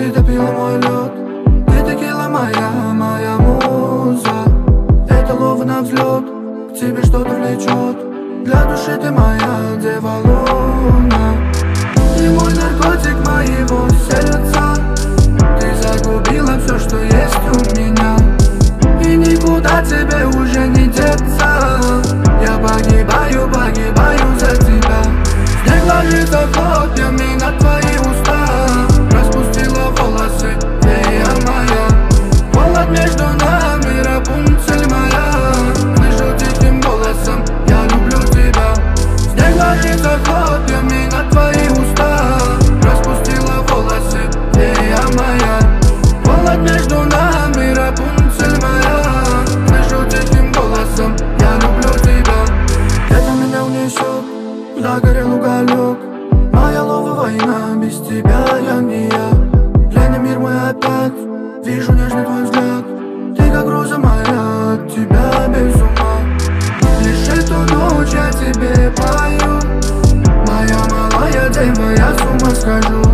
Ты допила мой лед, ты текила моя муза. Это лова на взлет, к тебе что-то влечет. Для души ты моя дева луна. Ты мой наркотик моего сердца. Ты загубила все, что есть у меня, и никуда тебе уже не деться. Я погибаю за тебя. Снег ложится хлопьями на твои уста. Распустила волосы, фея моя. Холод между нами, Рапунцель моя. Слышу тихим голосом, я люблю тебя. Снег ложится хлопьями на твои уста. Распустила волосы, фея моя. Холод между нами, Рапунцель моя. Слышу тихим голосом, я люблю тебя. Это меня унесет, куда горел уголек. Моя лова война, без тебя я не я. Глядя мир мой опять, вижу нежный твой взгляд. Ты как роза моя, от тебя без ума. Лишь эту ночь я тебе пою. Моя малая дева, я с ума схожу.